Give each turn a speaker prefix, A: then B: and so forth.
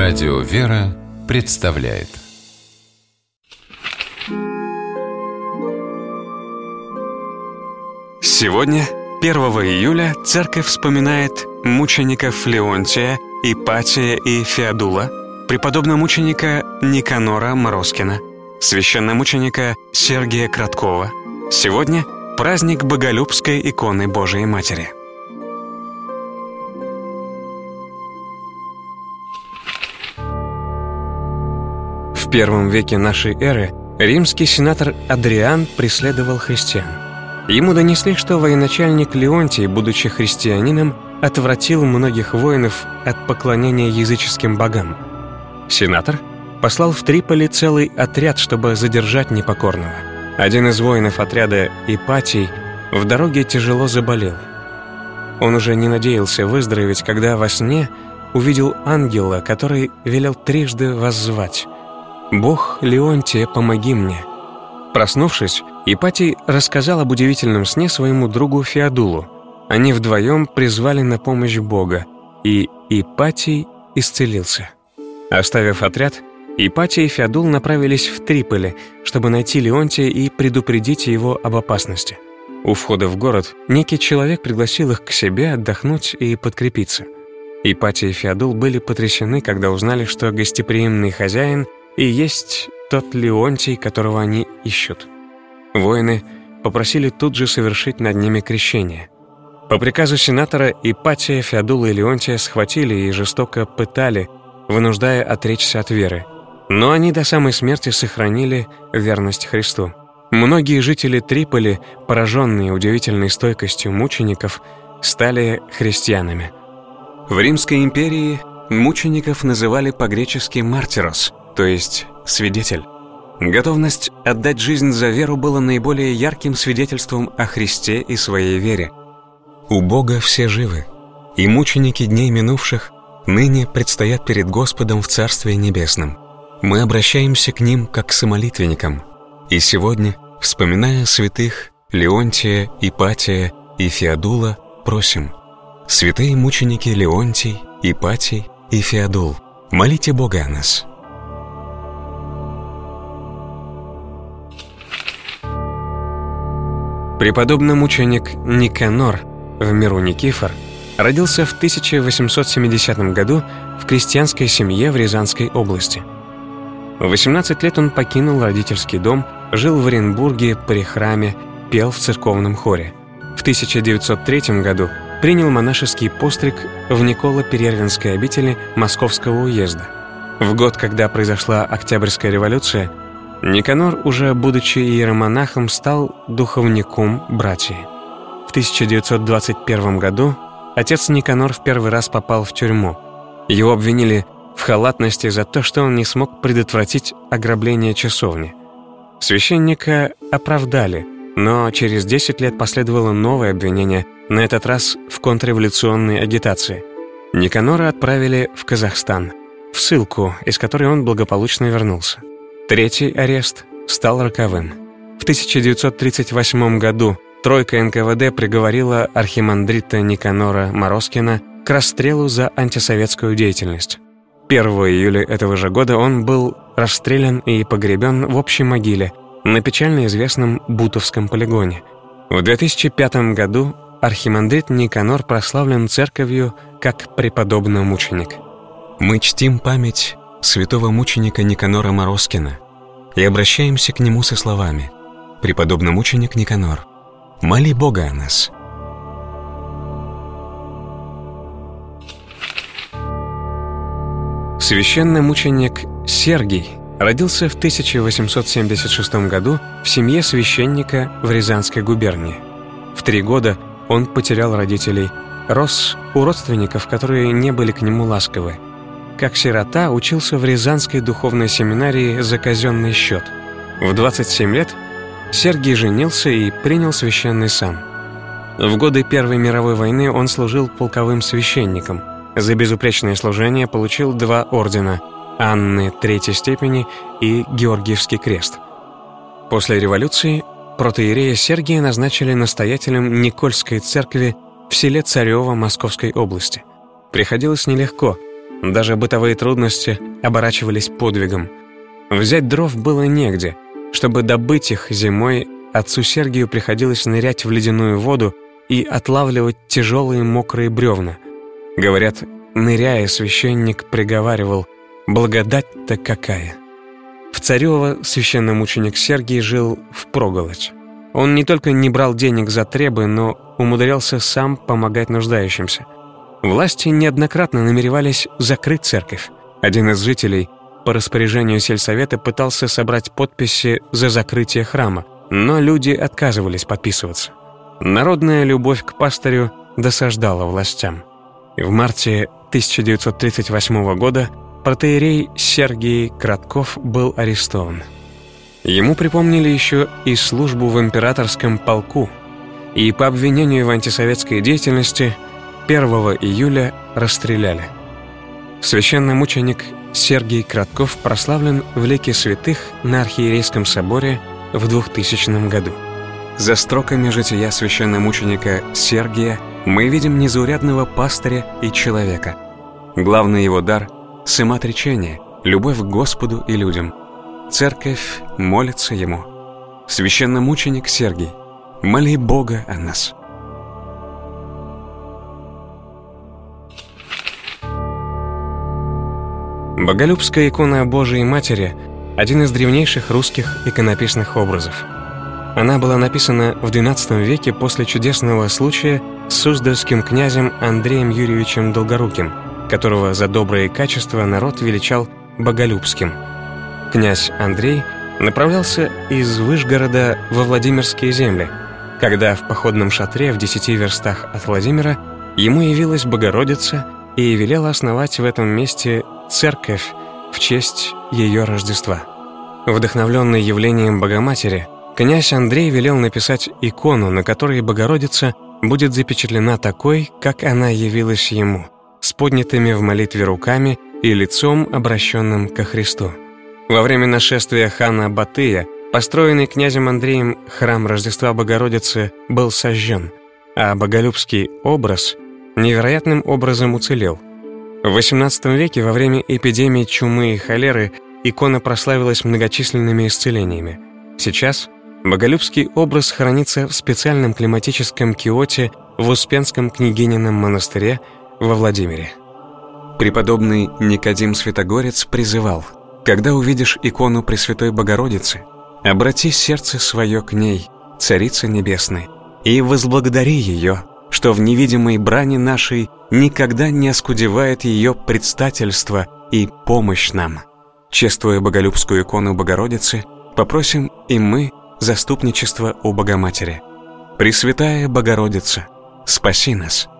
A: Радио «Вера» представляет.
B: Сегодня, 1 июля, Церковь вспоминает мучеников Леонтия, Ипатия и Феодула, преподобномученика Никанора Мороскина, священномученика Сергия Краткова. Сегодня праздник Боголюбской иконы Божией Матери. В первом веке нашей эры римский сенатор Адриан преследовал христиан. Ему донесли, что военачальник Леонтий, будучи христианином, отвратил многих воинов от поклонения языческим богам. Сенатор послал в Триполи целый отряд, чтобы задержать непокорного. Один из воинов отряда, Ипатий, в дороге тяжело заболел. Он уже не надеялся выздороветь, когда во сне увидел ангела, который велел трижды воззвать: «Бог Леонтия, помоги мне». Проснувшись, Ипатий рассказал об удивительном сне своему другу Феодулу. Они вдвоем призвали на помощь Бога, и Ипатий исцелился. Оставив отряд, Ипатий и Феодул направились в Триполи, чтобы найти Леонтия и предупредить его об опасности. У входа в город некий человек пригласил их к себе отдохнуть и подкрепиться. Ипатий и Феодул были потрясены, когда узнали, что гостеприимный хозяин и есть тот Леонтий, которого они ищут. Воины попросили тут же совершить над ними крещение. По приказу сенатора Ипатия, Феодула и Леонтия схватили и жестоко пытали, вынуждая отречься от веры. Но они до самой смерти сохранили верность Христу. Многие жители Триполи, пораженные удивительной стойкостью мучеников, стали христианами. В Римской империи мучеников называли по-гречески «мартирос», то есть «свидетель». Готовность отдать жизнь за веру была наиболее ярким свидетельством о Христе и своей вере. У Бога все живы, и мученики дней минувших ныне предстоят перед Господом в Царстве Небесном. Мы обращаемся к ним как к самолитвенникам, и сегодня, вспоминая святых Леонтия, Ипатия и Феодула, просим: святые мученики Леонтий, Ипатий и Феодул, молите Бога о нас. Преподобномученик Никанор, в миру Никифор, родился в 1870 году в крестьянской семье в Рязанской области. В 18 лет он покинул родительский дом, жил в Оренбурге при храме, пел в церковном хоре. В 1903 году принял монашеский постриг в Николо-Перервинской обители Московского уезда. В год, когда произошла Октябрьская революция, Никанор, уже будучи иеромонахом, стал духовником братьи. В 1921 году отец Никанор в первый раз попал в тюрьму. Его обвинили в халатности за то, что он не смог предотвратить ограбление часовни. Священника оправдали, но через 10 лет последовало новое обвинение, на этот раз в контрреволюционной агитации. Никанора отправили в Казахстан, в ссылку, из которой он благополучно вернулся. Третий арест стал роковым. В 1938 году тройка НКВД приговорила архимандрита Никанора Мороскина к расстрелу за антисоветскую деятельность. 1 июля этого же года он был расстрелян и погребен в общей могиле на печально известном Бутовском полигоне. В 2005 году архимандрит Никанор прославлен церковью как преподобномученик. Мы чтим память святого мученика Никанора Мороскина и обращаемся к нему со словами: «Преподобномученик Никанор, моли Бога о нас». Священномученик Сергий родился в 1876 году в семье священника в Рязанской губернии. В 3 года он потерял родителей, рос у родственников, которые не были к нему ласковы. Как сирота учился в Рязанской духовной семинарии за казенный счет. В 27 лет Сергий женился и принял священный сан. В годы Первой мировой войны он служил полковым священником. За безупречное служение получил 2 ордена – Анны III степени и Георгиевский крест. После революции протоиерея Сергия назначили настоятелем Никольской церкви в селе Царево Московской области. Приходилось нелегко. Даже бытовые трудности оборачивались подвигом. Взять дров было негде. Чтобы добыть их зимой, отцу Сергию приходилось нырять в ледяную воду и отлавливать тяжелые мокрые бревна. Говорят, ныряя, священник приговаривал: «Благодать-то какая!». В Царёво священномученик Сергий жил впроголодь. Он не только не брал денег за требы, но умудрялся сам помогать нуждающимся. Власти неоднократно намеревались закрыть церковь. Один из жителей по распоряжению сельсовета пытался собрать подписи за закрытие храма, но люди отказывались подписываться. Народная любовь к пастырю досаждала властям. В марте 1938 года протоиерей Сергий Кратков был арестован. Ему припомнили еще и службу в императорском полку, и по обвинению в антисоветской деятельности 1 июля расстреляли. Священномученик Сергий Кратков прославлен в лике святых на Архиерейском соборе в 2000 году. За строками жития священномученика Сергия мы видим незаурядного пастыря и человека. Главный его дар — самоотречение, любовь к Господу и людям. Церковь молится ему. Священномученик Сергий, моли Бога о нас. Боголюбская икона Божией Матери – один из древнейших русских иконописных образов. Она была написана в XII веке после чудесного случая с суздальским князем Андреем Юрьевичем Долгоруким, которого за добрые качества народ величал Боголюбским. Князь Андрей направлялся из Вышгорода во Владимирские земли, когда в походном шатре в 10 верстах от Владимира ему явилась Богородица и велела основать в этом месте церковь в честь ее Рождества. Вдохновленный явлением Богоматери, князь Андрей велел написать икону, на которой Богородица будет запечатлена такой, как она явилась ему, с поднятыми в молитве руками и лицом, обращенным ко Христу. Во время нашествия хана Батыя, построенный князем Андреем храм Рождества Богородицы был сожжен, а боголюбский образ невероятным образом уцелел. В XVIII веке во время эпидемии чумы и холеры икона прославилась многочисленными исцелениями. Сейчас боголюбский образ хранится в специальном климатическом киоте в Успенском княгинином монастыре во Владимире. Преподобный Никодим Святогорец призывал: «Когда увидишь икону Пресвятой Богородицы, обрати сердце свое к ней, Царице Небесной, и возблагодари ее, что в невидимой брани нашей никогда не оскудевает ее предстательство и помощь нам». Чествуя боголюбскую икону Богородицы, попросим и мы заступничество у Богоматери. Пресвятая Богородица, спаси нас!